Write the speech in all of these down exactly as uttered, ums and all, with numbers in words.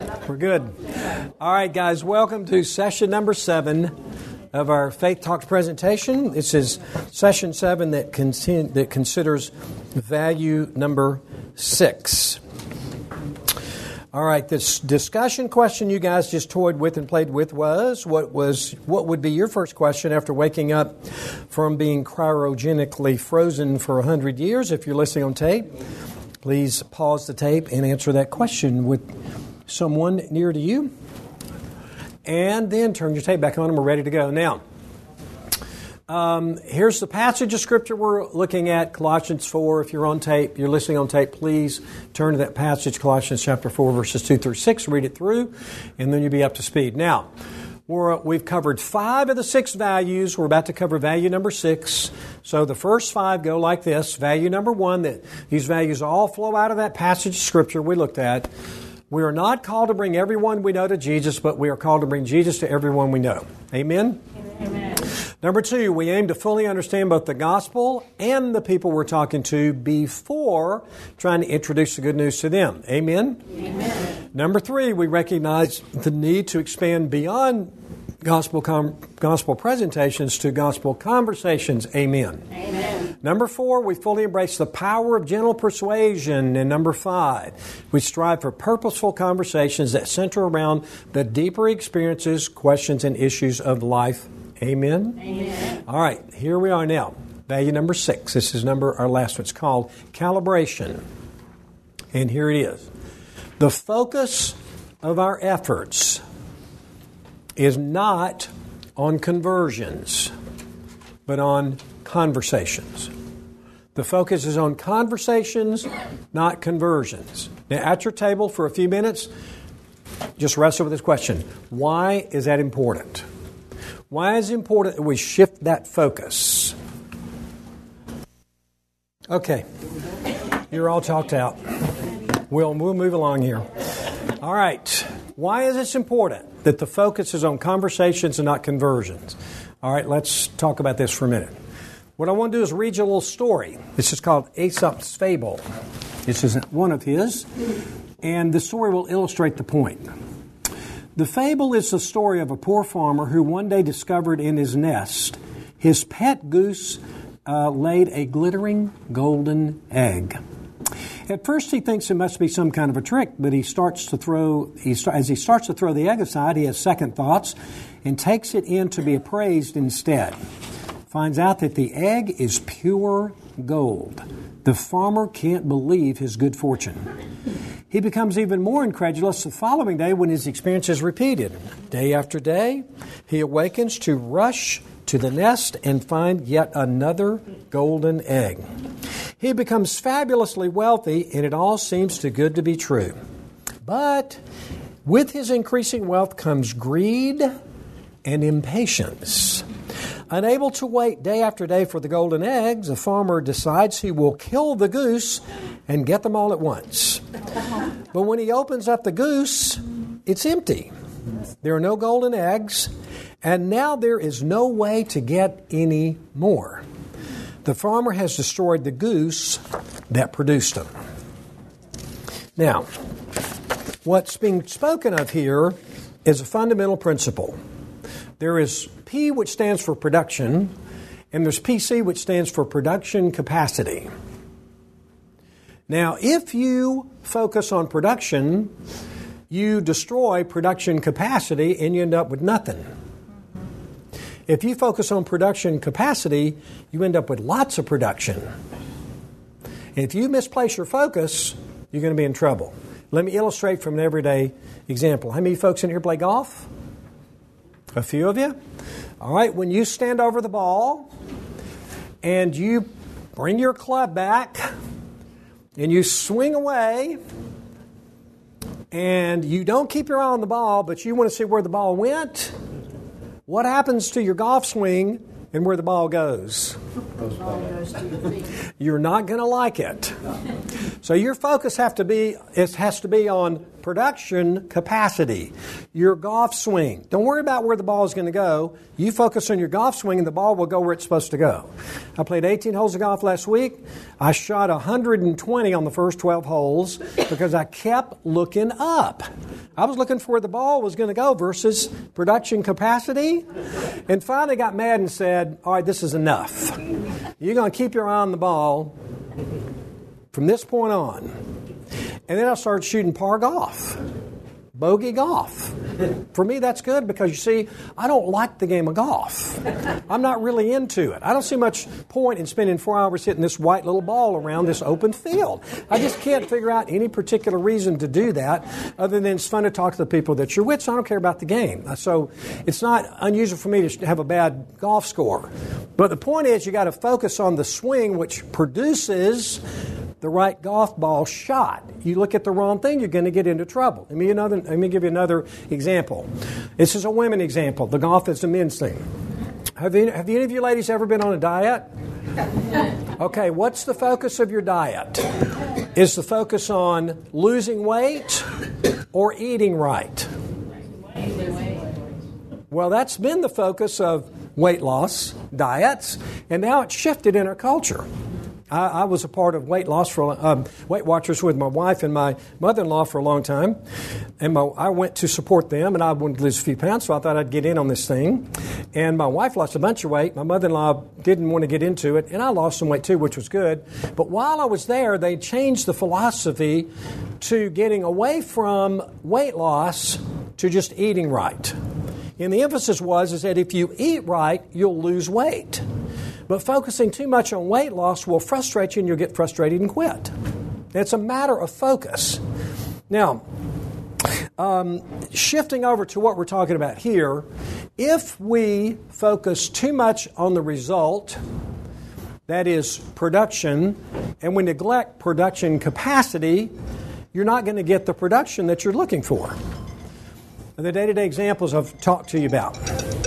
We're good. All right, guys, welcome to session number seven of our Faith Talks presentation. This is session seven that, con- that considers value number six. All right, this discussion question you guys just toyed with and played with was, what was what would be your first question after waking up from being cryogenically frozen for one hundred years? If you're listening on tape, please pause the tape and answer that question with someone near to you. And then turn your tape back on and we're ready to go. Now, um, here's the passage of Scripture we're looking at, Colossians four. If you're on tape, you're listening on tape, please turn to that passage, Colossians chapter four, verses two through six. Read it through, and then you'll be up to speed. Now, we're, we've covered five of the six values. We're about to cover value number six. So the first five go like this. Value number one, that these values all flow out of that passage of Scripture we looked at. We are not called to bring everyone we know to Jesus, but we are called to bring Jesus to everyone we know. Amen? Amen. Number two, we aim to fully understand both the gospel and the people we're talking to before trying to introduce the good news to them. Amen? Amen. Number three, we recognize the need to expand beyond gospel com- gospel presentations to gospel conversations. Amen. Amen. Number four, we fully embrace the power of gentle persuasion. And number five, we strive for purposeful conversations that center around the deeper experiences, questions, and issues of life. Amen? Amen. All right, here we are now. Value number six. This is number our last one. It's called calibration. And here it is. The focus of our efforts is not on conversions, but on conversations. The focus is on conversations, not conversions. Now, at your table for a few minutes, just wrestle with this question. Why is that important? Why is it important that we shift that focus? Okay. You're all talked out. We'll, we'll move along here. All right. Why is this important that the focus is on conversations and not conversions? All right, let's talk about this for a minute. What I want to do is read you a little story. This is called Aesop's Fable. This is one of his, and the story will illustrate the point. The fable is the story of a poor farmer who one day discovered in his nest his pet goose uh, laid a glittering golden egg. At first, he thinks it must be some kind of a trick, but he starts to throw. He as he starts to throw the egg aside, he has second thoughts and takes it in to be appraised instead. Finds out that the egg is pure gold. The farmer can't believe his good fortune. He becomes even more incredulous the following day when his experience is repeated. Day after day, he awakens to rush to the nest and find yet another golden egg. He becomes fabulously wealthy, and it all seems too good to be true. But with his increasing wealth comes greed and impatience. Unable to wait day after day for the golden eggs, the farmer decides he will kill the goose and get them all at once. But when he opens up the goose, it's empty. There are no golden eggs, and now there is no way to get any more. The farmer has destroyed the goose that produced them. Now, what's being spoken of here is a fundamental principle. There is P, which stands for production, and there's P C, which stands for production capacity. Now, if you focus on production, you destroy production capacity and you end up with nothing. If you focus on production capacity, you end up with lots of production. And if you misplace your focus, you're going to be in trouble. Let me illustrate from an everyday example. How many folks in here play golf? A few of you? All right, when you stand over the ball and you bring your club back and you swing away and you don't keep your eye on the ball, but you want to see where the ball went, what happens to your golf swing and where the ball goes? You're not going to like it. So your focus have to be it has to be on production capacity. Your golf swing. Don't worry about where the ball is going to go. You focus on your golf swing and the ball will go where it's supposed to go. I played eighteen holes of golf last week. I shot one hundred twenty on the first twelve holes because I kept looking up. I was looking for where the ball was going to go versus production capacity. And finally got mad and said, all right, this is enough. You're going to keep your eye on the ball from this point on. And then I started shooting par golf, bogey golf. For me, that's good because, you see, I don't like the game of golf. I'm not really into it. I don't see much point in spending four hours hitting this white little ball around this open field. I just can't figure out any particular reason to do that other than it's fun to talk to the people that you're with, so I don't care about the game. So it's not unusual for me to have a bad golf score. But the point is you got to focus on the swing, which produces the right golf ball shot. You look at the wrong thing, you're going to get into trouble. Let me, another, let me give you another example. This is a women example. The golf is a men's thing. Have, you, have any of you ladies ever been on a diet? Okay, what's the focus of your diet? Is the focus on losing weight or eating right? Well, that's been the focus of weight loss diets, and now it's shifted in our culture. I, I was a part of weight loss for um, Weight Watchers with my wife and my mother-in-law for a long time, and my, I went to support them, and I wanted to lose a few pounds, so I thought I'd get in on this thing. And my wife lost a bunch of weight. My mother-in-law didn't want to get into it, and I lost some weight too, which was good. But while I was there, they changed the philosophy to getting away from weight loss to just eating right. And the emphasis was is that if you eat right, you'll lose weight. But focusing too much on weight loss will frustrate you and you'll get frustrated and quit. It's a matter of focus. Now, um, shifting over to what we're talking about here, if we focus too much on the result, that is production, and we neglect production capacity, you're not going to get the production that you're looking for. And the day-to-day examples I've talked to you about.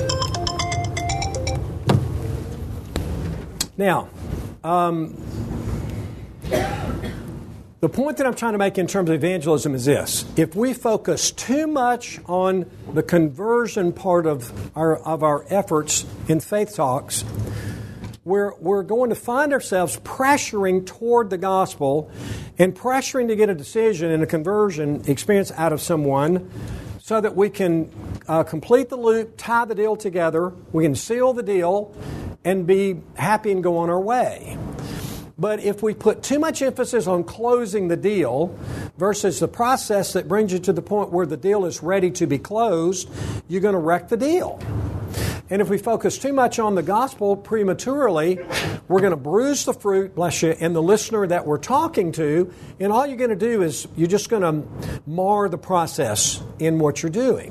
Now, um, the point that I'm trying to make in terms of evangelism is this. If we focus too much on the conversion part of our of our efforts in Faith Talks, we're, we're going to find ourselves pressuring toward the gospel and pressuring to get a decision and a conversion experience out of someone so that we can uh, complete the loop, tie the deal together, we can seal the deal, and be happy and go on our way. But if we put too much emphasis on closing the deal versus the process that brings you to the point where the deal is ready to be closed, you're going to wreck the deal. And if we focus too much on the gospel prematurely, we're going to bruise the fruit, bless you, and the listener that we're talking to, and all you're going to do is you're just going to mar the process in what you're doing.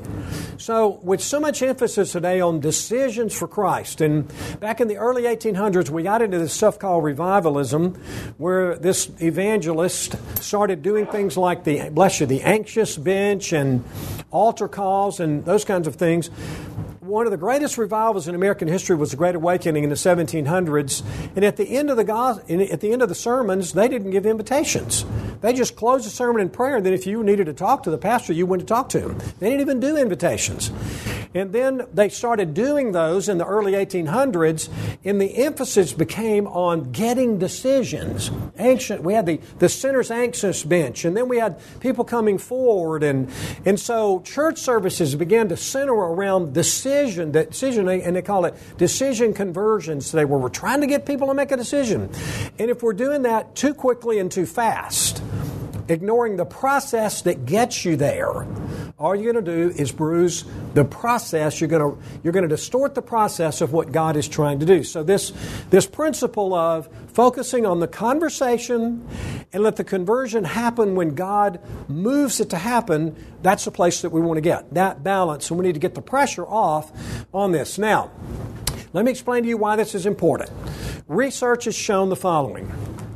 So with so much emphasis today on decisions for Christ, and back in the early eighteen hundreds, we got into this stuff called revivalism, where this evangelist started doing things like the, bless you, the anxious bench and altar calls and those kinds of things. One of the greatest revivals in American history was the Great Awakening in the seventeen hundreds. And at the end of the at the end of the sermons, they didn't give invitations. They just closed the sermon in prayer. And then if you needed to talk to the pastor, you went to talk to him. They didn't even do invitations. And then they started doing those in the early eighteen hundreds, and the emphasis became on getting decisions. Ancient, we had the, the sinner's anxious bench, and then we had people coming forward. And, and so church services began to center around decisions. Decision, decision, and they call it decision conversions today, where we're trying to get people to make a decision. And if we're doing that too quickly and too fast, ignoring the process that gets you there, all you're going to do is bruise the process. You're going to you're going to distort the process of what God is trying to do. So this this principle of focusing on the conversation and let the conversion happen when God moves it to happen, that's the place that we want to get, that balance. And we need to get the pressure off on this. Now, let me explain to you why this is important. Research has shown the following.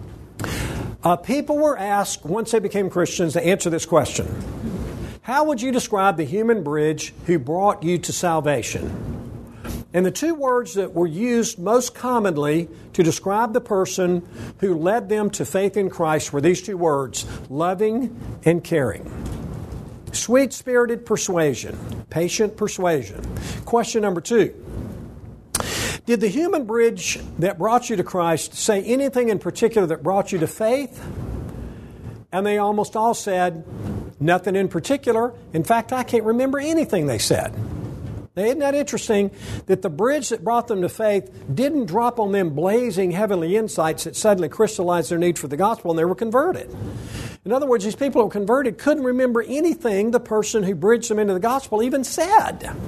Uh, people were asked, once they became Christians, to answer this question. How would you describe the human bridge who brought you to salvation? And the two words that were used most commonly to describe the person who led them to faith in Christ were these two words, loving and caring. Sweet-spirited persuasion, patient persuasion. Question number two. Did the human bridge that brought you to Christ say anything in particular that brought you to faith? And they almost all said, nothing in particular. In fact, I can't remember anything they said. Now, isn't that interesting that the bridge that brought them to faith didn't drop on them blazing heavenly insights that suddenly crystallized their need for the gospel and they were converted? In other words, these people who were converted couldn't remember anything the person who bridged them into the gospel even said. And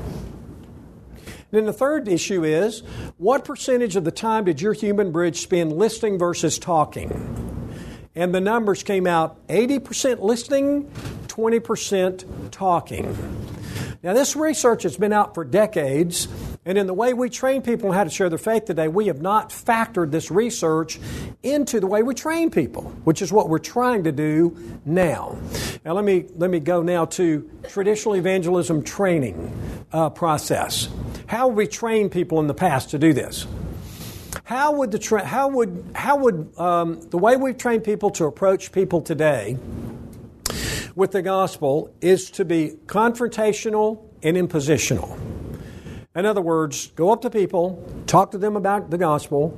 then the third issue is, what percentage of the time did your human bridge spend listening versus talking? And the numbers came out eighty percent listening, twenty percent talking. Now, this research has been out for decades, and in the way we train people on how to share their faith today, we have not factored this research into the way we train people, which is what we're trying to do now. Now, let me let me go now to traditional evangelism training uh, process. How have we trained people in the past to do this? How would the tra- how would how would um, the way we've trained people to approach people today with the gospel is to be confrontational and impositional. In other words, go up to people, talk to them about the gospel,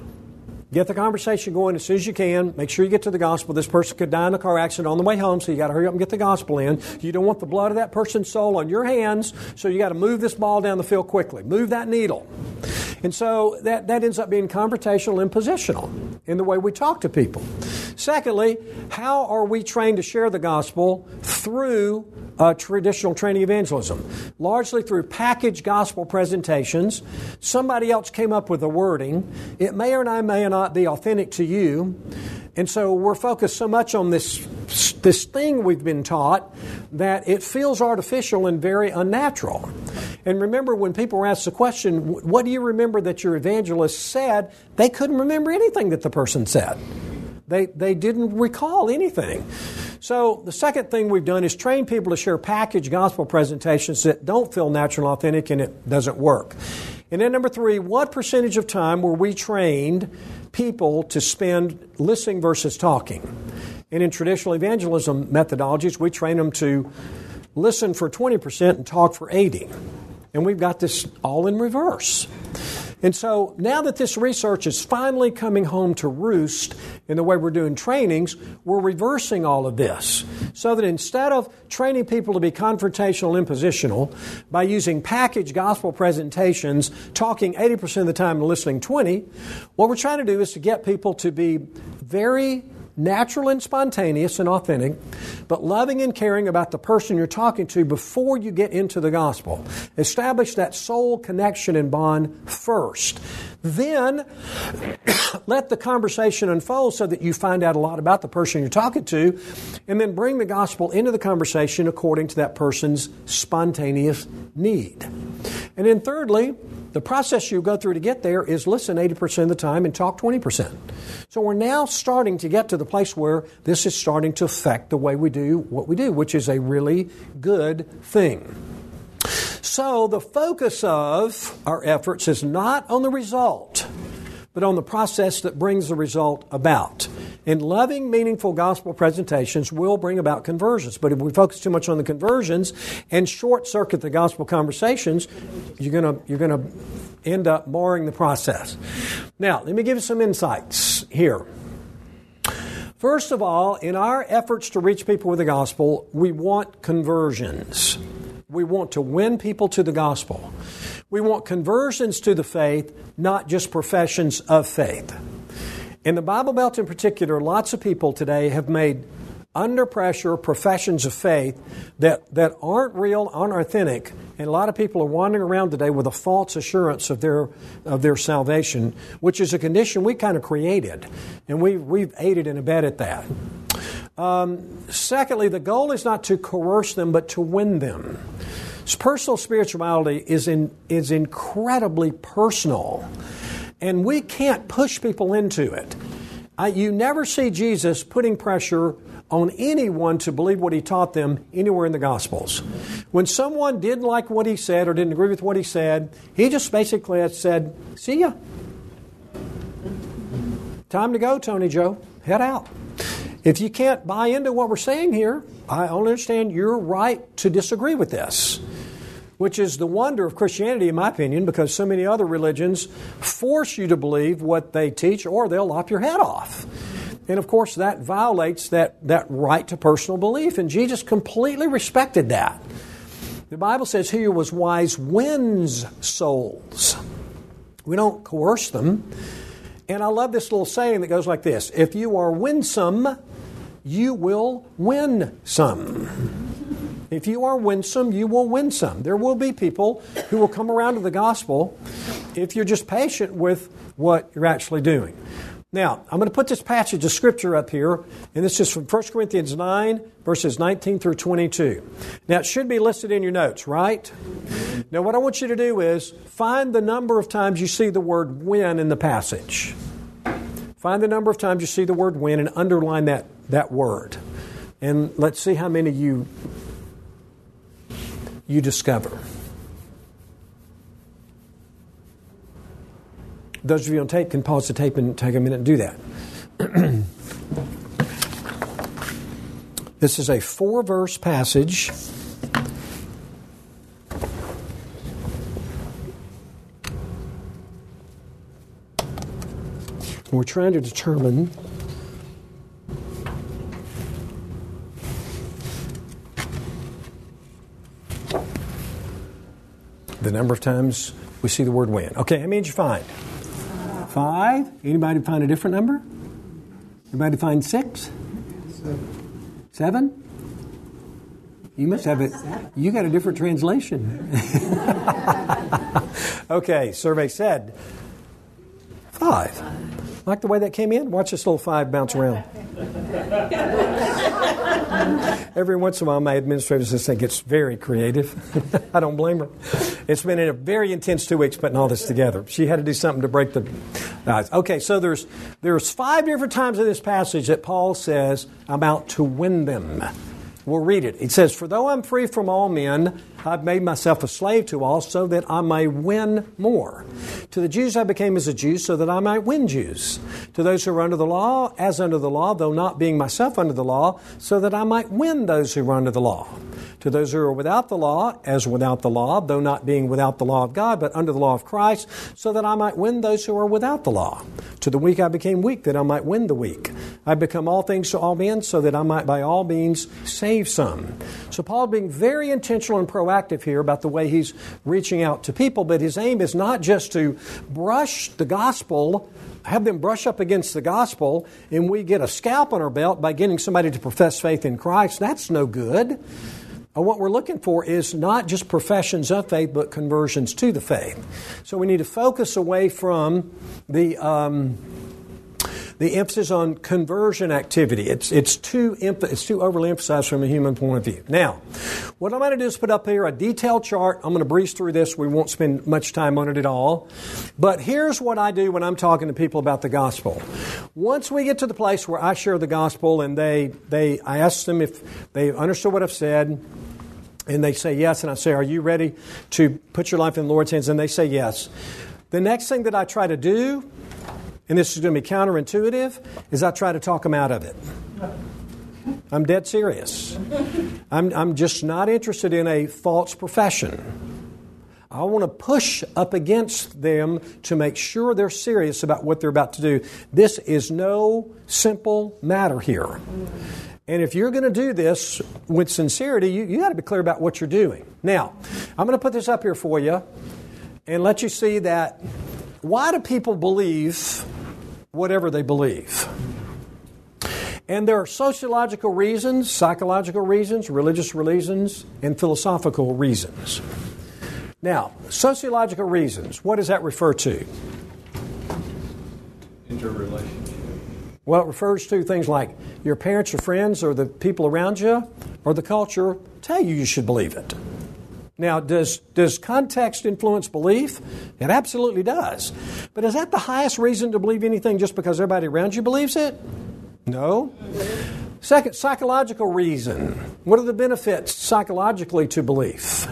get the conversation going as soon as you can, make sure you get to the gospel. This person could die in a car accident on the way home, so you got to hurry up and get the gospel in. You don't want the blood of that person's soul on your hands, so you got to move this ball down the field quickly. Move that needle. And so that, that ends up being confrontational and positional in the way we talk to people. Secondly, how are we trained to share the gospel through uh, traditional training evangelism? Largely through packaged gospel presentations. Somebody else came up with the wording. It may or may not be authentic to you. And so we're focused so much on this, this thing we've been taught that it feels artificial and very unnatural. And remember, when people were asked the question, what do you remember that your evangelist said? They couldn't remember anything that the person said. They they didn't recall anything. So the second thing we've done is train people to share packaged gospel presentations that don't feel natural and authentic, and it doesn't work. And then number three, what percentage of time were we trained people to spend listening versus talking? And in traditional evangelism methodologies, we train them to listen for twenty percent and talk for eighty percent. And we've got this all in reverse. And so now that this research is finally coming home to roost in the way we're doing trainings, we're reversing all of this. So that instead of training people to be confrontational and impositional by using packaged gospel presentations, talking eighty percent of the time and listening twenty, what we're trying to do is to get people to be very natural and spontaneous and authentic, but loving and caring about the person you're talking to before you get into the gospel. Establish that soul connection and bond first. Then let the conversation unfold so that you find out a lot about the person you're talking to, and then bring the gospel into the conversation according to that person's spontaneous need. And then thirdly, the process you go through to get there is listen eighty percent of the time and talk twenty percent. So we're now starting to get to the place where this is starting to affect the way we do what we do, which is a really good thing. So the focus of our efforts is not on the result, but on the process that brings the result about. And loving, meaningful gospel presentations will bring about conversions. But if we focus too much on the conversions and short-circuit the gospel conversations, you're going to you're going to end up marring the process. Now, let me give you some insights here. First of all, in our efforts to reach people with the gospel, we want conversions. We want to win people to the gospel. We want conversions to the faith, not just professions of faith. In the Bible Belt in particular, lots of people today have made under pressure professions of faith that, that aren't real, aren't authentic, and a lot of people are wandering around today with a false assurance of their of their salvation, which is a condition we kind of created, and we, we've aided and abetted that. Um, secondly, the goal is not to coerce them, but to win them. Personal spirituality is in, is incredibly personal. And we can't push people into it. I, you never see Jesus putting pressure on anyone to believe what he taught them anywhere in the Gospels. When someone didn't like what he said or didn't agree with what he said, he just basically said, see ya. Time to go, Tony Joe. Head out. If you can't buy into what we're saying here, I only understand you're right to disagree with this, which is the wonder of Christianity, in my opinion, because so many other religions force you to believe what they teach or they'll lop your head off. And, of course, that violates that, that right to personal belief, and Jesus completely respected that. The Bible says he who was wise wins souls. We don't coerce them. And I love this little saying that goes like this: if you are winsome, you will win some. If you are winsome, you will win some. There will be people who will come around to the gospel if you're just patient with what you're actually doing. Now, I'm going to put this passage of Scripture up here, and this is from First Corinthians nine, verses nineteen through twenty-two. Now, it should be listed in your notes, right? Now, what I want you to do is find the number of times you see the word win in the passage. Find the number of times you see the word win and underline that, that word. And let's see how many you, you discover. Those of you on tape can pause the tape and take a minute and do that. This is a four-verse passage. We're trying to determine the number of times we see the word win. Okay, how many did you find? Five. Anybody find a different number? Anybody find six? Seven. Seven? You must have it. You got a different translation. Okay, survey said five. Like the way that came in? Watch this little five bounce around. Every once in a while, my administrative assistant gets very creative. I don't blame her. It's been a very intense two weeks putting all this together. She had to do something to break the ice. Okay, so there's there's five different times in this passage that Paul says, I'm out to win them. We'll read it. It says, for though I'm free from all men, I've made myself a slave to all so that I may win more. To the Jews I became as a Jew so that I might win Jews. To those who are under the law, as under the law, though not being myself under the law, so that I might win those who are under the law. To those who are without the law, as without the law, though not being without the law of God, but under the law of Christ, so that I might win those who are without the law. To the weak I became weak, that I might win the weak. I become all things to all men, so that I might by all means save some. So Paul being very intentional and proactive here about the way he's reaching out to people, but his aim is not just to brush the gospel, have them brush up against the gospel, and we get a scalp on our belt by getting somebody to profess faith in Christ. That's no good. What we're looking for is not just professions of faith, but conversions to the faith. So we need to focus away from the um, the emphasis on conversion activity. It's it's too emph- it's too overly emphasized from a human point of view. Now, what I'm going to do is put up here a detailed chart. I'm going to breeze through this. We won't spend much time on it at all. But here's what I do when I'm talking to people about the gospel. Once we get to the place where I share the gospel and they they I ask them if they understood what I've said, and they say yes, and I say, are you ready to put your life in the Lord's hands? And they say yes. The next thing that I try to do, and this is going to be counterintuitive, is I try to talk them out of it. I'm dead serious. I'm, I'm just not interested in a false profession. I want to push up against them to make sure they're serious about what they're about to do. This is no simple matter here. And if you're going to do this with sincerity, you, you got to be clear about what you're doing. Now, I'm going to put this up here for you and let you see that why do people believe whatever they believe? And there are sociological reasons, psychological reasons, religious reasons, and philosophical reasons. Now, sociological reasons, what does that refer to? Interrelationship. Well, it refers to things like your parents or friends or the people around you or the culture tell you you should believe it. Now, does does context influence belief? It absolutely does. But is that the highest reason to believe anything just because everybody around you believes it? No. Second, psychological reason. What are the benefits psychologically to belief?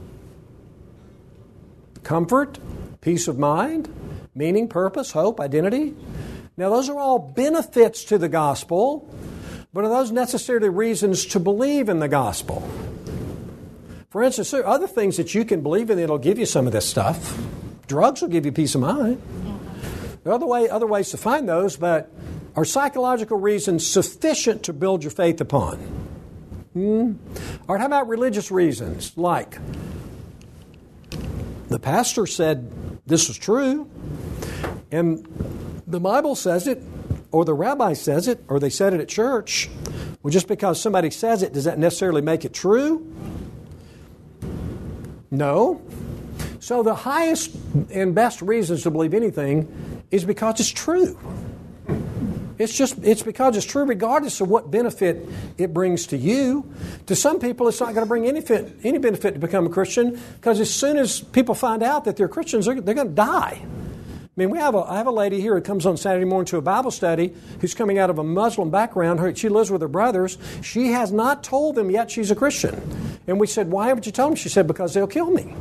Comfort, peace of mind, meaning, purpose, hope, identity. Now, those are all benefits to the gospel, but are those necessarily reasons to believe in the gospel? For instance, there are other things that you can believe in that will give you some of this stuff. Drugs will give you peace of mind. There are other, way, other ways to find those, but are psychological reasons sufficient to build your faith upon? Hmm? All right, how about religious reasons? Like, the pastor said this was true, and the Bible says it, or the rabbi says it, or they said it at church. Well, just because somebody says it, does that necessarily make it true? No. So the highest and best reasons to believe anything is because it's true. It's just, it's because it's true regardless of what benefit it brings to you. To some people, it's not going to bring any, fit, any benefit to become a Christian, because as soon as people find out that they're Christians, they're, they're going to die. I mean, we have a, I have a lady here who comes on Saturday morning to a Bible study who's coming out of a Muslim background. Her, she lives with her brothers. She has not told them yet she's a Christian. And we said, why haven't you told them? She said, because they'll kill me.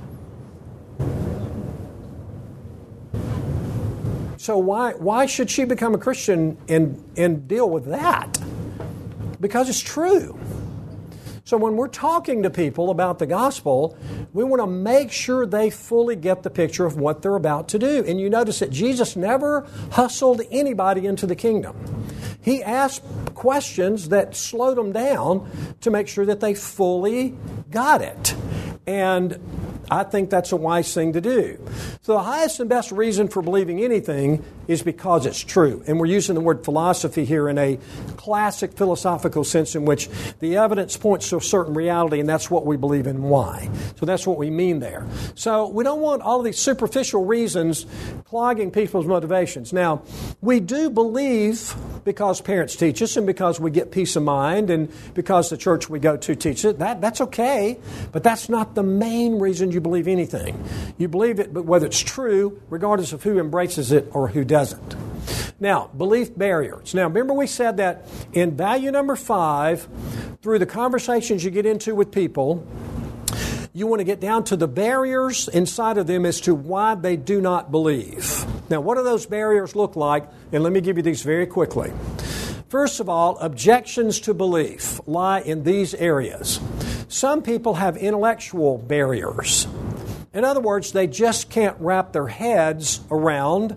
So why why should she become a Christian and, and deal with that? Because it's true. So when we're talking to people about the gospel, we want to make sure they fully get the picture of what they're about to do. And you notice that Jesus never hustled anybody into the kingdom. He asked questions that slowed them down to make sure that they fully got it. And I think that's a wise thing to do. So the highest and best reason for believing anything is because it's true. And we're using the word philosophy here in a classic philosophical sense in which the evidence points to a certain reality, and that's what we believe in. Why? So that's what we mean there. So we don't want all of these superficial reasons clogging people's motivations. Now, we do believe because parents teach us and because we get peace of mind and because the church we go to teaches it. That, that's okay, but that's not the main reason you believe anything. You believe it, but whether it's true, regardless of who embraces it or who doesn't. Now, belief barriers. Now, remember we said that in value number five, through the conversations you get into with people, you want to get down to the barriers inside of them as to why they do not believe. Now, what do those barriers look like? And let me give you these very quickly. First of all, objections to belief lie in these areas. Some people have intellectual barriers. In other words, they just can't wrap their heads around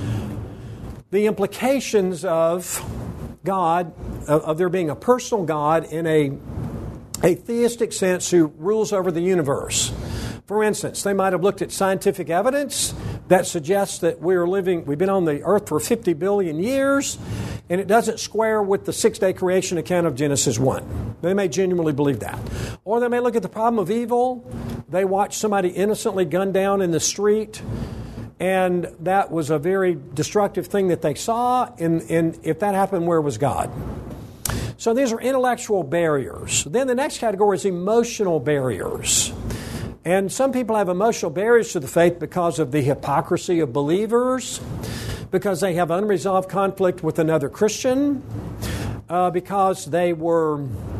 the implications of God, of, of there being a personal God in a, a theistic sense who rules over the universe. For instance, they might have looked at scientific evidence that suggests that we're living, we've been on the earth for fifty billion years, and it doesn't square with the six-day creation account of Genesis one. They may genuinely believe that. Or they may look at the problem of evil. They watch somebody innocently gunned down in the street, and that was a very destructive thing that they saw, and, and if that happened, where was God? So these are intellectual barriers. Then the next category is emotional barriers. And some people have emotional barriers to the faith because of the hypocrisy of believers, because they have unresolved conflict with another Christian, uh, because they were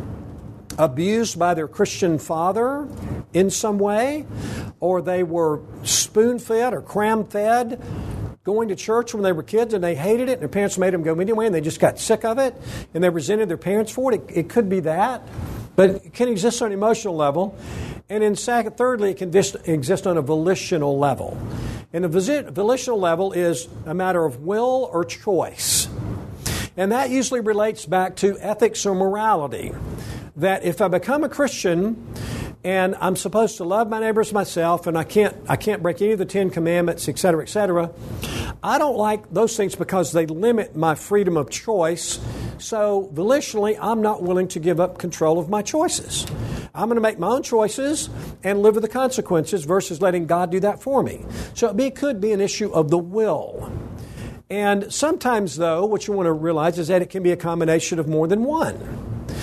abused by their Christian father in some way, or they were spoon-fed or cram-fed going to church when they were kids and they hated it and their parents made them go anyway and they just got sick of it and they resented their parents for it. It, it could be that, but it can exist on an emotional level. And in second, thirdly, it can exist on a volitional level. And the volitional level is a matter of will or choice. And that usually relates back to ethics or morality. That if I become a Christian and I'm supposed to love my neighbors myself and I can't I can't break any of the Ten Commandments, et cetera, et cetera, I don't like those things because they limit my freedom of choice. So volitionally, I'm not willing to give up control of my choices. I'm going to make my own choices and live with the consequences versus letting God do that for me. So it could be an issue of the will. And sometimes, though, what you want to realize is that it can be a combination of more than one.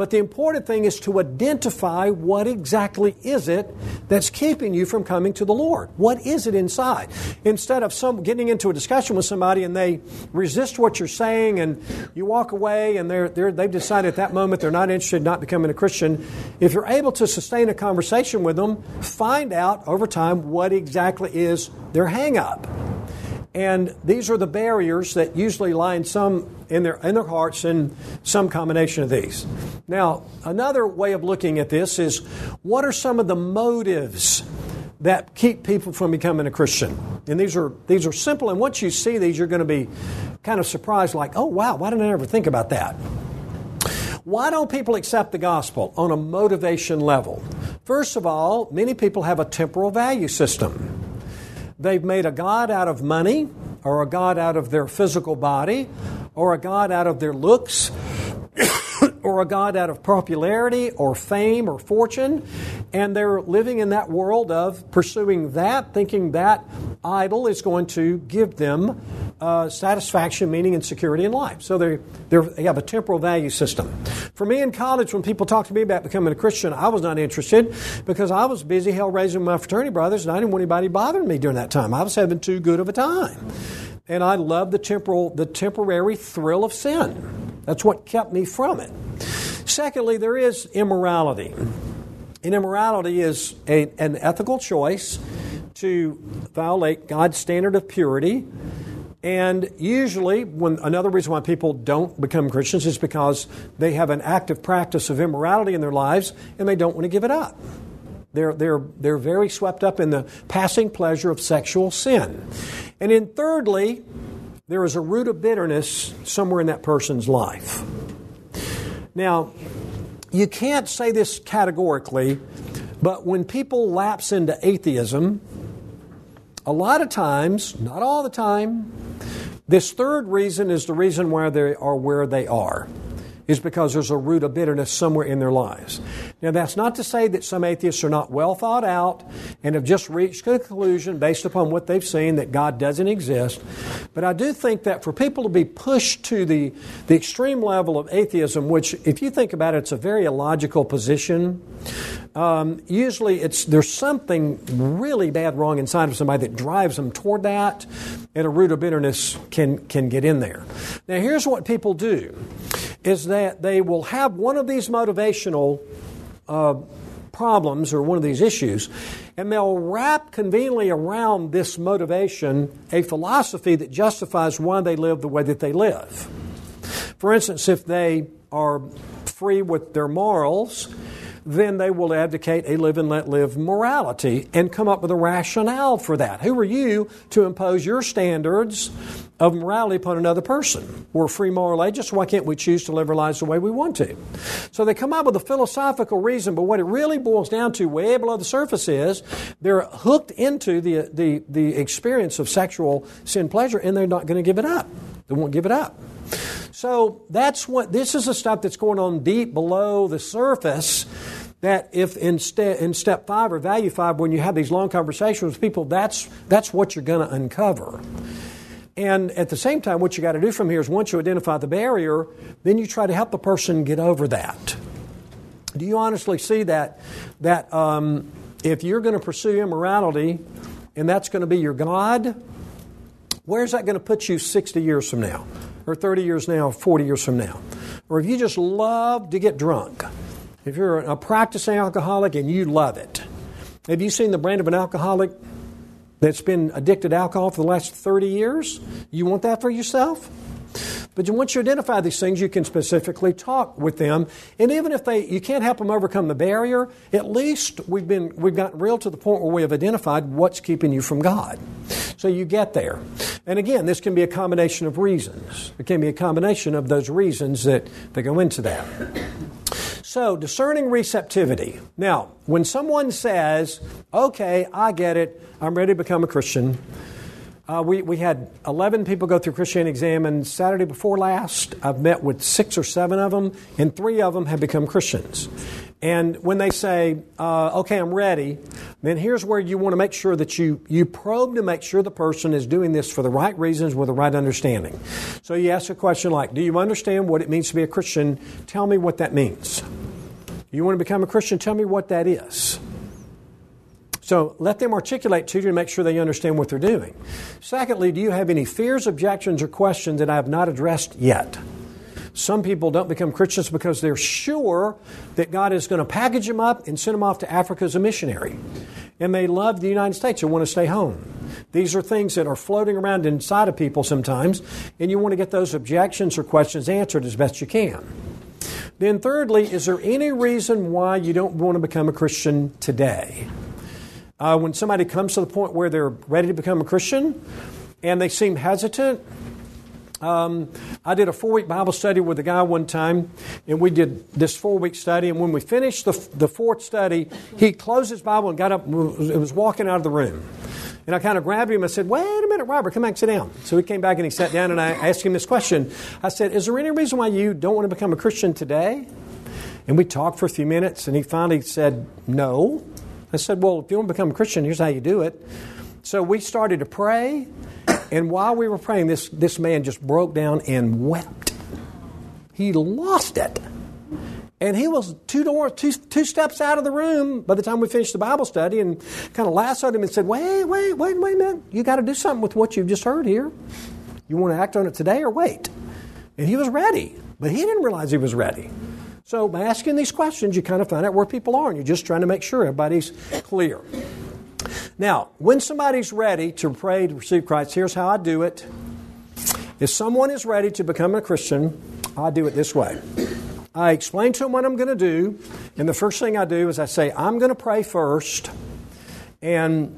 But the important thing is to identify what exactly is it that's keeping you from coming to the Lord. What is it inside? Instead of some getting into a discussion with somebody and they resist what you're saying and you walk away and they're, they're, they've decided at that moment they're not interested in not becoming a Christian, if you're able to sustain a conversation with them, find out over time what exactly is their hang-up. And these are the barriers that usually lie in some in their in their hearts in some combination of these. Now, another way of looking at this is what are some of the motives that keep people from becoming a Christian? And these are these are simple, and once you see these, you're going to be kind of surprised, like, oh wow, why didn't I ever think about that? Why don't people accept the gospel on a motivation level? First of all, many people have a temporal value system. They've made a god out of money, or a god out of their physical body, or a god out of their looks, or a god out of popularity, or fame, or fortune, and they're living in that world of pursuing that, thinking that idol is going to give them uh, satisfaction, meaning, and security in life. So they they have a temporal value system. For me in college, when people talked to me about becoming a Christian, I was not interested because I was busy hell raising my fraternity brothers, and I didn't want anybody bothering me during that time. I was having too good of a time. And I loved the temporal, the temporary thrill of sin. That's what kept me from it. Secondly, there is immorality. And immorality is a, an ethical choice to violate God's standard of purity. And usually, when another reason why people don't become Christians is because they have an active practice of immorality in their lives and they don't want to give it up. They're, they're, they're very swept up in the passing pleasure of sexual sin. And then thirdly, there is a root of bitterness somewhere in that person's life. Now, you can't say this categorically, but when people lapse into atheism, a lot of times, not all the time, this third reason is the reason why they are where they are, is because there's a root of bitterness somewhere in their lives. Now, that's not to say that some atheists are not well thought out and have just reached a conclusion based upon what they've seen that God doesn't exist. But I do think that for people to be pushed to the, the extreme level of atheism, which, if you think about it, it's a very illogical position. Um, usually it's there's something really bad wrong inside of somebody that drives them toward that, and a root of bitterness can, can get in there. Now, here's what people do, is that they will have one of these motivational uh, problems or one of these issues, and they'll wrap conveniently around this motivation a philosophy that justifies why they live the way that they live. For instance, if they are free with their morals, then they will advocate a live and let live morality and come up with a rationale for that. Who are you to impose your standards of morality upon another person? We're free moral agents, so why can't we choose to live our lives the way we want to? So they come up with a philosophical reason, but what it really boils down to way below the surface is they're hooked into the, the, the experience of sexual sin pleasure, and they're not going to give it up. They won't give it up. So that's what this is the stuff that's going on deep below the surface. That if in, ste- in step five or value five, when you have these long conversations with people, that's that's what you're going to uncover. And at the same time, what you got to do from here is once you identify the barrier, then you try to help the person get over that. Do you honestly see that that um, if you're going to pursue immorality and that's going to be your God, where's that going to put you sixty years from now? Or thirty years now, forty years from now? Or if you just love to get drunk, if you're a practicing alcoholic and you love it, have you seen the brand of an alcoholic that's been addicted to alcohol for the last thirty years? You want that for yourself? But once you identify these things, you can specifically talk with them. And even if they you can't help them overcome the barrier, at least we've been we've gotten real to the point where we have identified what's keeping you from God. So you get there. And again, this can be a combination of reasons. It can be a combination of those reasons that, that go into that. So, discerning receptivity. Now, when someone says, okay, I get it, I'm ready to become a Christian. Uh, we, we had eleven people go through Christianity Exam, and Saturday before last, I've met with six or seven of them, and three of them have become Christians. And when they say, uh, okay, I'm ready, then here's where you want to make sure that you, you probe to make sure the person is doing this for the right reasons with the right understanding. So you ask a question like, do you understand what it means to be a Christian? Tell me what that means. You want to become a Christian? Tell me what that is. So let them articulate to you to make sure they understand what they're doing. Secondly, do you have any fears, objections, or questions that I have not addressed yet? Some people don't become Christians because they're sure that God is going to package them up and send them off to Africa as a missionary. And they love the United States and want to stay home. These are things that are floating around inside of people sometimes, and you want to get those objections or questions answered as best you can. Then thirdly, is there any reason why you don't want to become a Christian today? Uh, when somebody comes to the point where they're ready to become a Christian and they seem hesitant, Um, I did a four-week Bible study with a guy one time, and we did this four-week study, and when we finished the, the fourth study, he closed his Bible and got up and was, was walking out of the room. And I kind of grabbed him and said, wait a minute, Robert, come back and sit down. So he came back and he sat down, and I asked him this question. I said, is there any reason why you don't want to become a Christian today? And we talked for a few minutes, and he finally said, no. I said, well, if you want to become a Christian, here's how you do it. So we started to pray. And while we were praying, this, this man just broke down and wept. He lost it. And he was two doors, two, two steps out of the room by the time we finished the Bible study, and kind of lassoed him and said, wait, wait, wait, wait a minute. You got to do something with what you've just heard here. You want to act on it today or wait? And he was ready, but he didn't realize he was ready. So by asking these questions, you kind of find out where people are, and you're just trying to make sure everybody's clear. Now, when somebody's ready to pray to receive Christ, here's how I do it. If someone is ready to become a Christian, I do it this way. I explain to them what I'm going to do, and the first thing I do is I say, I'm going to pray first, and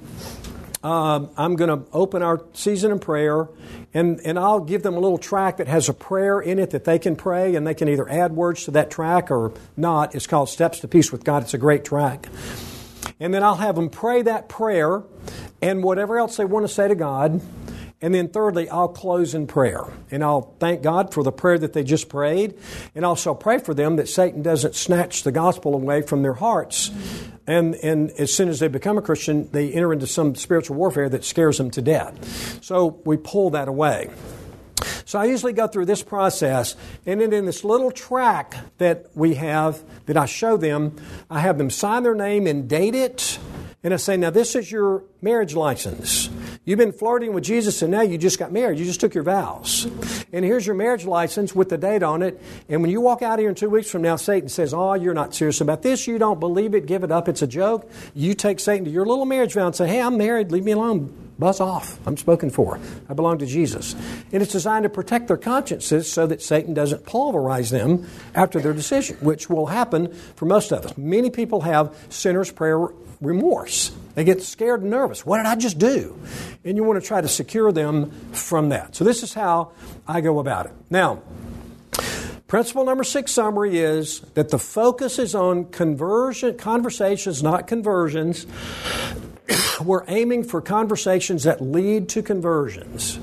um, I'm going to open our season in prayer, and, and I'll give them a little tract that has a prayer in it that they can pray, and they can either add words to that tract or not. It's called Steps to Peace with God. It's a great tract. And then I'll have them pray that prayer and whatever else they want to say to God. And then thirdly, I'll close in prayer. And I'll thank God for the prayer that they just prayed. And also pray for them that Satan doesn't snatch the gospel away from their hearts. And, and as soon as they become a Christian, they enter into some spiritual warfare that scares them to death. So we pull that away. So I usually go through this process, and then in this little tract that we have, that I show them, I have them sign their name and date it, and I say, now this is your marriage license. You've been flirting with Jesus, and now you just got married. You just took your vows. And here's your marriage license with the date on it, and when you walk out here in two weeks from now, Satan says, oh, you're not serious about this. You don't believe it. Give it up. It's a joke. You take Satan to your little marriage vow and say, hey, I'm married. Leave me alone. Buzz off. I'm spoken for. I belong to Jesus. And it's designed to protect their consciences so that Satan doesn't pulverize them after their decision, which will happen for most of us. Many people have sinner's prayer remorse. They get scared and nervous. What did I just do? And you want to try to secure them from that. So this is how I go about it. Now, principle number six summary is that the focus is on conversion, conversations, not conversions. We're aiming for conversations that lead to conversions.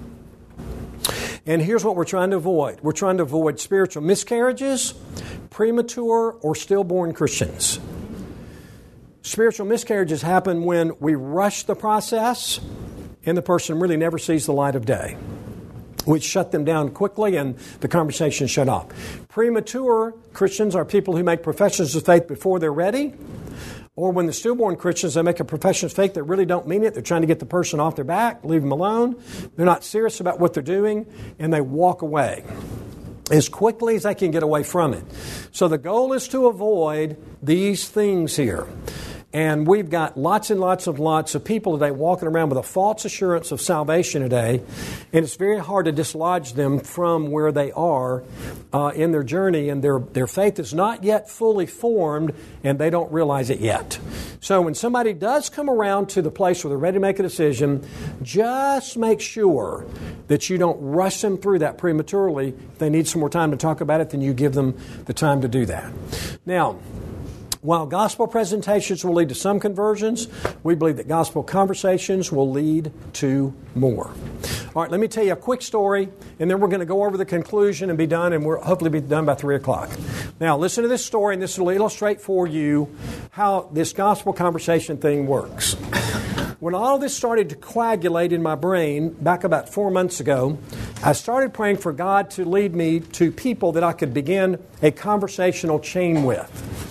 And here's what we're trying to avoid. We're trying to avoid spiritual miscarriages, premature or stillborn Christians. Spiritual miscarriages happen when we rush the process and the person really never sees the light of day. We shut them down quickly and the conversation shut off. Premature Christians are people who make professions of faith before they're ready. Or when the stillborn Christians, they make a profession of faith that really don't mean it. They're trying to get the person off their back, leave them alone. They're not serious about what they're doing, and they walk away as quickly as they can get away from it. So the goal is to avoid these things here. And we've got lots and lots and lots of people today walking around with a false assurance of salvation today. And it's very hard to dislodge them from where they are uh, in their journey. And their, their faith is not yet fully formed, and they don't realize it yet. So when somebody does come around to the place where they're ready to make a decision, just make sure that you don't rush them through that prematurely. If they need some more time to talk about it, then you give them the time to do that. Now, while gospel presentations will lead to some conversions, we believe that gospel conversations will lead to more. All right, let me tell you a quick story, and then we're going to go over the conclusion and be done, and we'll hopefully be done by three o'clock. Now, listen to this story, and this will illustrate for you how this gospel conversation thing works. When all this started to coagulate in my brain back about four months ago, I started praying for God to lead me to people that I could begin a conversational chain with.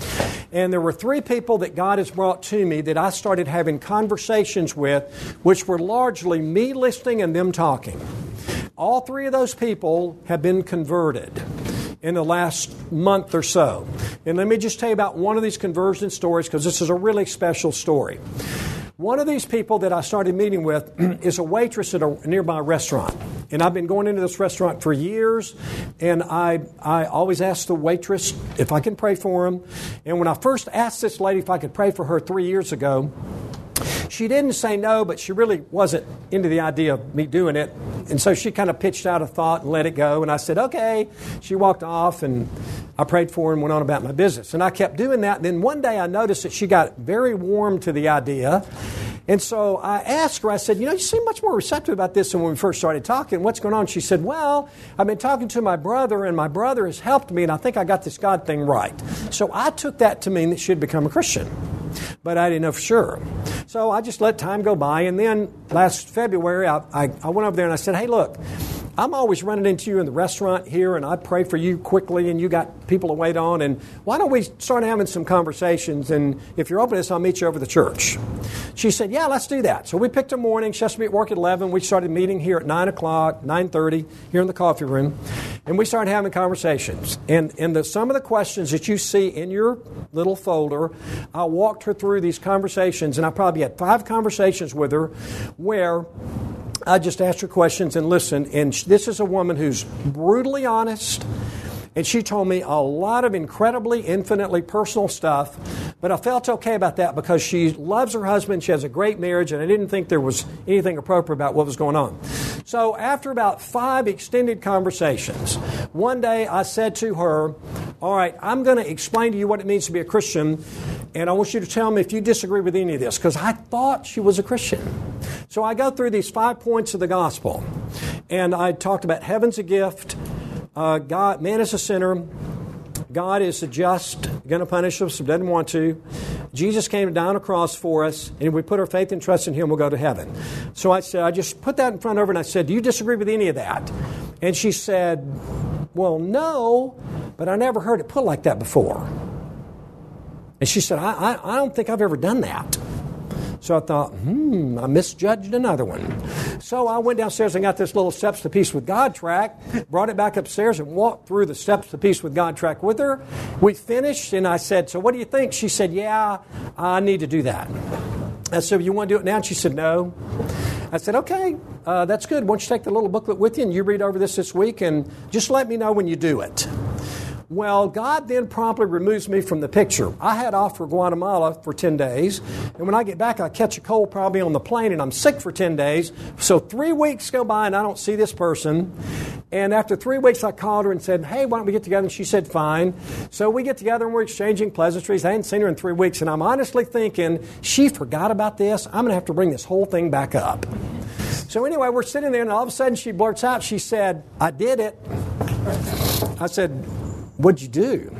And there were three people that God has brought to me that I started having conversations with, which were largely me listening and them talking. All three of those people have been converted in the last month or so. And let me just tell you about one of these conversion stories, because this is a really special story. One of these people that I started meeting with is a waitress at a nearby restaurant. And I've been going into this restaurant for years, and I I always ask the waitress if I can pray for him. And when I first asked this lady if I could pray for her three years ago, she didn't say no, but she really wasn't into the idea of me doing it. And so she kind of pitched out a thought and let it go. And I said, okay. She walked off, and I prayed for her and went on about my business. And I kept doing that. And then one day I noticed that she got very warm to the idea. And so I asked her, I said, you know, you seem much more receptive about this than when we first started talking. What's going on? She said, well, I've been talking to my brother, and my brother has helped me, and I think I got this God thing right. So I took that to mean that she had become a Christian. But I didn't know for sure. So I just let time go by. And then last February, I, I, I went over there and I said, hey, look, I'm always running into you in the restaurant here, and I pray for you quickly, and you got people to wait on, and why don't we start having some conversations, and if you're open to this, I'll meet you over the church. She said, yeah, let's do that. So we picked a morning. She has to be at work at eleven. We started meeting here at nine o'clock, nine thirty, here in the coffee room, and we started having conversations. And, and the, some of the questions that you see in your little folder, I walked her through these conversations, and I probably had five conversations with her where I just asked her questions and listened. And this is a woman who's brutally honest. And she told me a lot of incredibly, infinitely personal stuff. But I felt okay about that because she loves her husband. She has a great marriage. And I didn't think there was anything appropriate about what was going on. So after about five extended conversations, one day I said to her, all right, I'm going to explain to you what it means to be a Christian. And I want you to tell me if you disagree with any of this, because I thought she was a Christian. So I go through these five points of the gospel. And I talked about heaven's a gift, uh, God, man is a sinner, God is a just, going to punish us if he doesn't want to. Jesus came down on a cross for us, and if we put our faith and trust in him, we'll go to heaven. So I said, I just put that in front of her, and I said, do you disagree with any of that? And she said, well, no, but I never heard it put like that before. And she said, I, I, I don't think I've ever done that. So I thought, hmm, I misjudged another one. So I went downstairs and got this little Steps to Peace with God track, brought it back upstairs and walked through the Steps to Peace with God track with her. We finished, and I said, so what do you think? She said, yeah, I need to do that. I said, you want to do it now? And she said, no. I said, okay, uh, that's good. Why don't you take the little booklet with you and you read over this this week and just let me know when you do it. Well, God then promptly removes me from the picture. I had off for Guatemala for ten days, and when I get back, I catch a cold probably on the plane, and I'm sick for ten days. So three weeks go by, and I don't see this person. And after three weeks, I called her and said, hey, why don't we get together? And she said, fine. So we get together, and we're exchanging pleasantries. I hadn't seen her in three weeks, and I'm honestly thinking, she forgot about this. I'm going to have to bring this whole thing back up. So anyway, we're sitting there, and all of a sudden, she blurts out, she said, I did it. I said, what'd you do?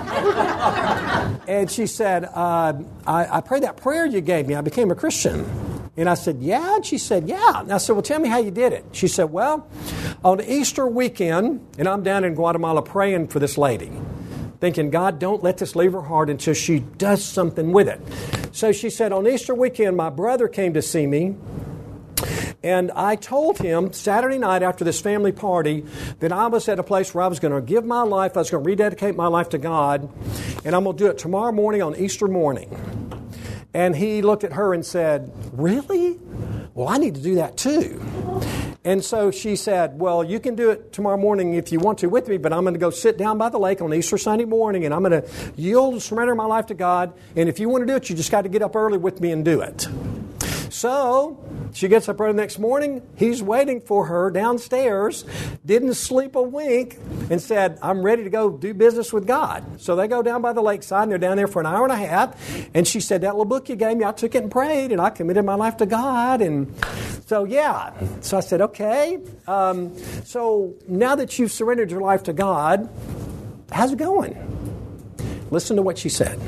And she said, uh, I, I prayed that prayer you gave me. I became a Christian. And I said, yeah? And she said, yeah. And I said, well, tell me how you did it. She said, well, on Easter weekend, and I'm down in Guatemala praying for this lady, thinking, God, don't let this leave her heart until she does something with it. So she said, on Easter weekend, my brother came to see me. And I told him Saturday night after this family party that I was at a place where I was going to give my life, I was going to rededicate my life to God, and I'm going to do it tomorrow morning on Easter morning. And he looked at her and said, really? Well, I need to do that too. And so she said, well, you can do it tomorrow morning if you want to with me, but I'm going to go sit down by the lake on Easter Sunday morning, and I'm going to yield and surrender my life to God. And if you want to do it, you just got to get up early with me and do it. So she gets up early the next morning. He's waiting for her downstairs, didn't sleep a wink, and said, I'm ready to go do business with God. So they go down by the lakeside, and they're down there for an hour and a half. And she said, that little book you gave me, I took it and prayed, and I committed my life to God. And so, yeah. So I said, okay. Um, so now that you've surrendered your life to God, how's it going? Listen to what she said.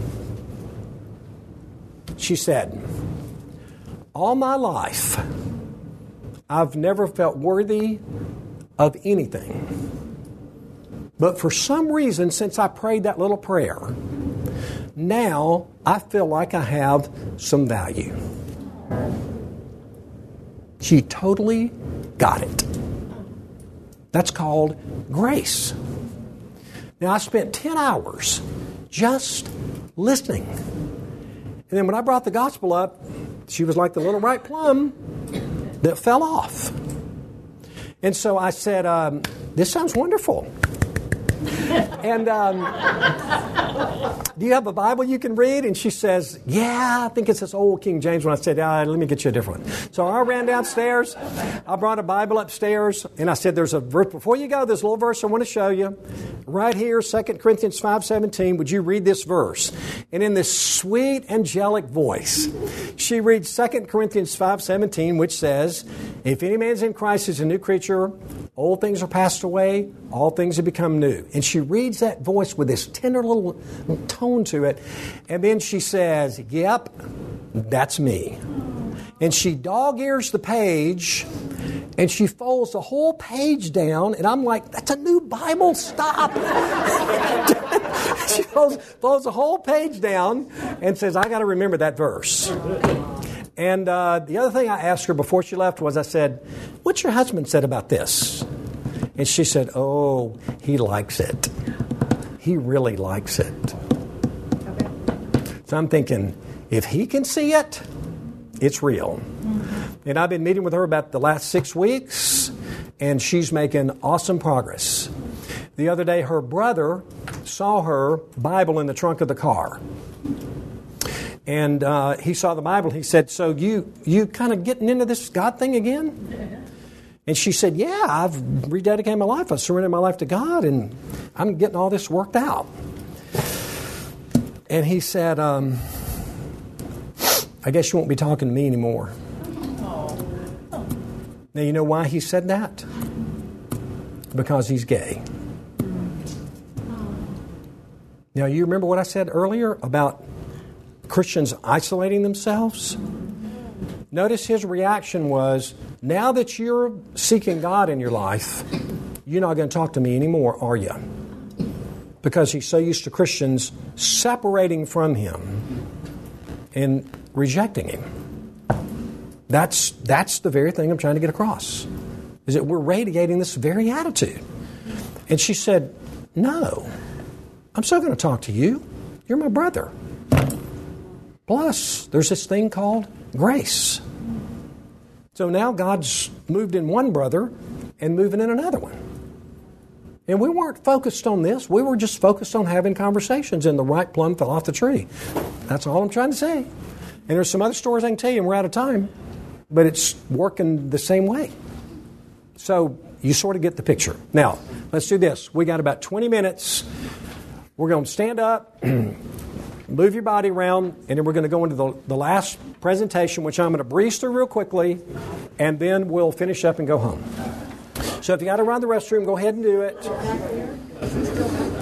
She said, all my life, I've never felt worthy of anything. But for some reason, since I prayed that little prayer, now I feel like I have some value. She totally got it. That's called grace. Now, I spent ten hours just listening. And then when I brought the gospel up, she was like the little ripe plum that fell off. And so I said, um, this sounds wonderful. And um, do you have a Bible you can read? And she says, yeah, I think it's this old King James one. I said, ah, let me get you a different one. So I ran downstairs. I brought a Bible upstairs. And I said, there's a verse. Before you go, there's a little verse I want to show you. Right here, Second Corinthians five seventeen. Would you read this verse? And in this sweet, angelic voice, she reads Second Corinthians five seventeen, which says, if any man is in Christ, is a new creature. Old things are passed away. All things have become new. And she reads that voice with this tender little tone to it. And then she says, yep, that's me. And she dog-ears the page, and she folds the whole page down, and I'm like, that's a new Bible, stop. She folds, folds the whole page down and says, I got to remember that verse. And uh, the other thing I asked her before she left was, I said, what's your husband said about this? And she said, oh, he likes it. He really likes it. Okay. So I'm thinking, if he can see it, it's real. Mm-hmm. And I've been meeting with her about the last six weeks, and she's making awesome progress. The other day, her brother saw her Bible in the trunk of the car. And uh, he saw the Bible. He said, so you you kind of getting into this God thing again? And she said, yeah, I've rededicated my life. I've surrendered my life to God, and I'm getting all this worked out. And he said, um, I guess you won't be talking to me anymore. Now, you know why he said that? Because he's gay. Now, you remember what I said earlier about Christians isolating themselves? Notice his reaction was, now that you're seeking God in your life, you're not going to talk to me anymore, are you? Because he's so used to Christians separating from him and rejecting him. That's, that's the very thing I'm trying to get across, is that we're radiating this very attitude. And she said, no, I'm still going to talk to you. You're my brother. Plus, there's this thing called grace. So now God's moved in one brother and moving in another one. And we weren't focused on this. We were just focused on having conversations, and the ripe plum fell off the tree. That's all I'm trying to say. And there's some other stories I can tell you, and we're out of time. But it's working the same way. So you sort of get the picture. Now, let's do this. We got about twenty minutes. We're going to stand up, move your body around, and then we're going to go into the, the last presentation, which I'm going to breeze through real quickly, and then we'll finish up and go home. So if you got to run the restroom, go ahead and do it.